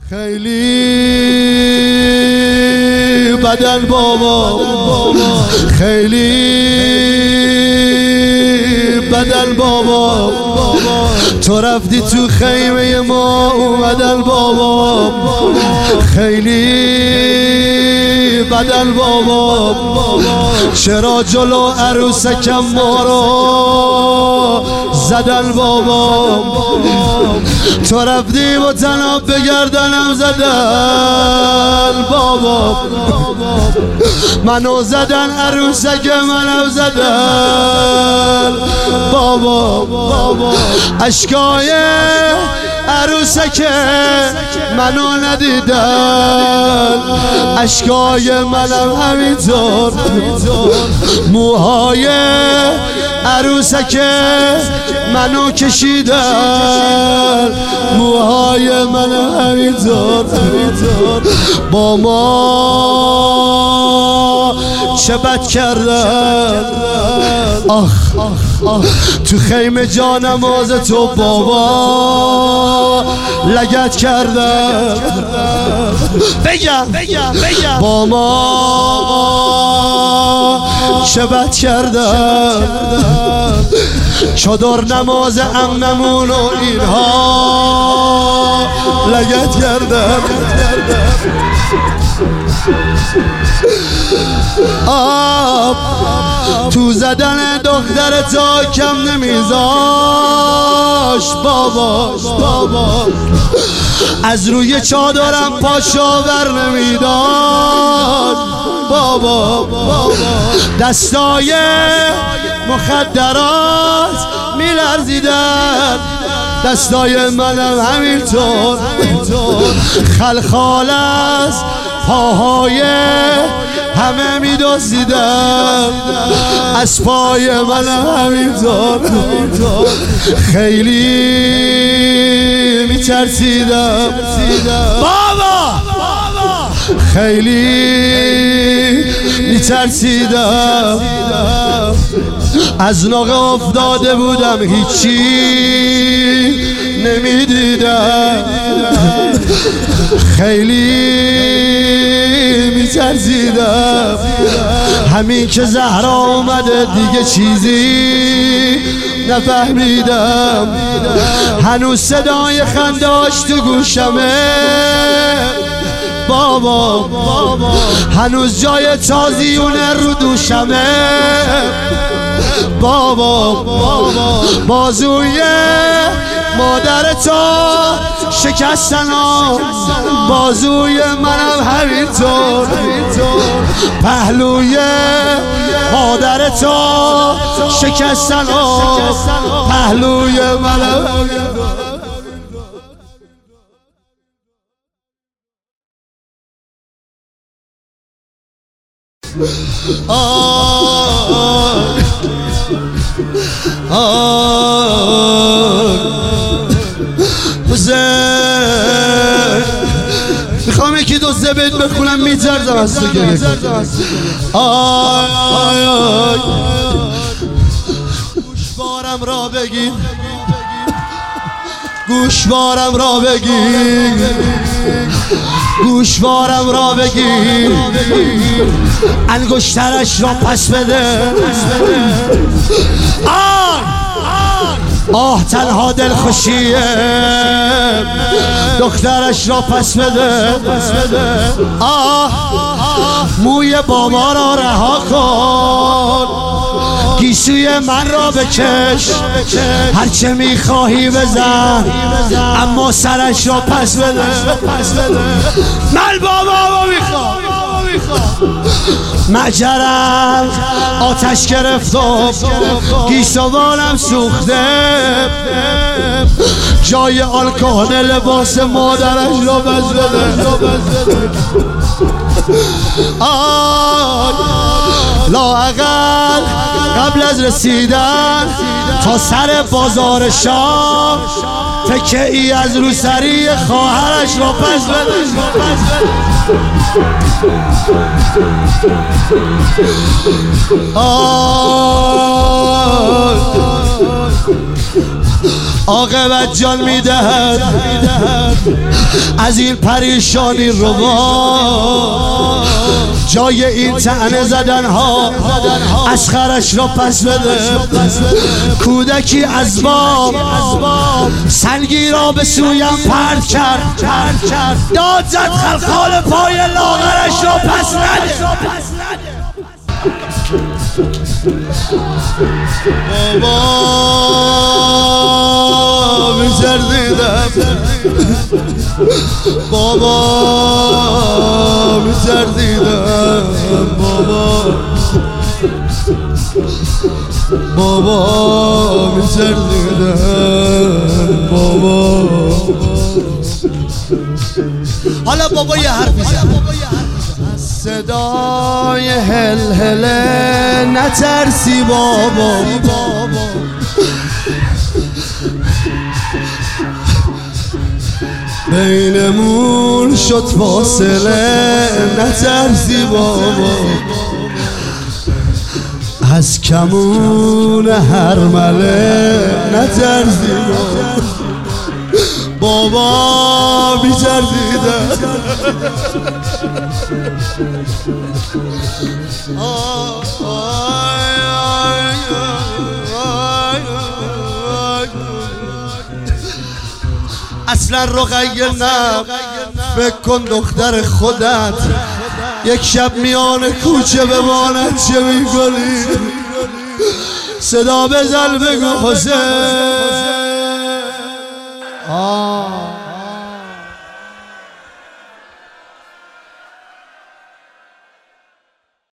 خیلی بدن بابا، خیلی بدن بابا، تو رفتی تو خیمه ما اومدن بابا، خیلی بدن بابا، چرا جلو عروسکم ما رو زدن بابا، تو رفتی و تناب بگردنم زدن بابا، منو زدن عروسک منو زدن بابا، اشکای عروسک منو ندیدن، اشکای منم همینطور، موهای عروسک منو کشیدن، موهای منم همینطور، با ما چه بد کردن، آخ تو خیمه جا نماز تو بابا لگت کردن، بگم با ما چه بد کردن، چادر نماز امنمون و اینها لگت کردن، آب تو زدن دختر تا کم نمیذاش بابا، از روی چادرم پاشاور نمیداد بابا، دستای مخدرات میلرزیدن، دستای منم همینطور، خلخال است پاهای همه میدوزیدن، از پای منم همینطور، خیلی میترسیدم بابا، خیلی میترسیدم، از ناقه افتاده بودم هیچی نمیدیدم، خیلی میترسیدم، همین که زهرا اومده دیگه چیزی نفهمیدم، هنوز صدای خنده‌اش تو گوشمه بابا، هنوز جای تازیونه رو دوشمه بابا، بازوی مادر تو شکستن، بازوی منم همینطور، پهلوی مادر تو شکستن، پهلوی منم همینطور. حسین میخوام یکی دو سه بیت بخونم میترزم از تو گریه، گوشوارم را بگیر، گوشوارم را بگیر، گوشوارم را بگیر، انگشترش را پس بده، آه تنها دلخوشیه، دخترش را پس بده، موی بابا را رها کن، گیسوی من را بکش، هرچه میخواهی بزن، اما سرش را پس بده، من بابا میخوام، مجرم آتش گرفت و گیسوانم سوخته، جای آلکهول لباس مادرش را پس بده، لااقل قبل از رسیدن تا سر بازار شام تکه ای از روسری خواهرش را پس بده، عاقبت جان میدهد از این پریشانی روا. جای این طعنه زدن ها اسخرش را پس بده. کودکی از باب سنگی را به سویم پرت کرد. داد زد خلخال پای لاغرش را پس نده. بابا می‌زردیدم، بابا می‌زردیدم، بابا می‌زردیدم، بابا. حالا بابا یه حرفی زد. صدای هلهله نترسی بابا، بینمون شد فاصله نترسی بابا. از کمون هرمله نترسی بابا. بابا می‌زردیدم، اصلا رقیه نه. فکر کن دختر خودت یک شب میان کوچه بماند چه میکنی؟ صدا بزن بگو حسین.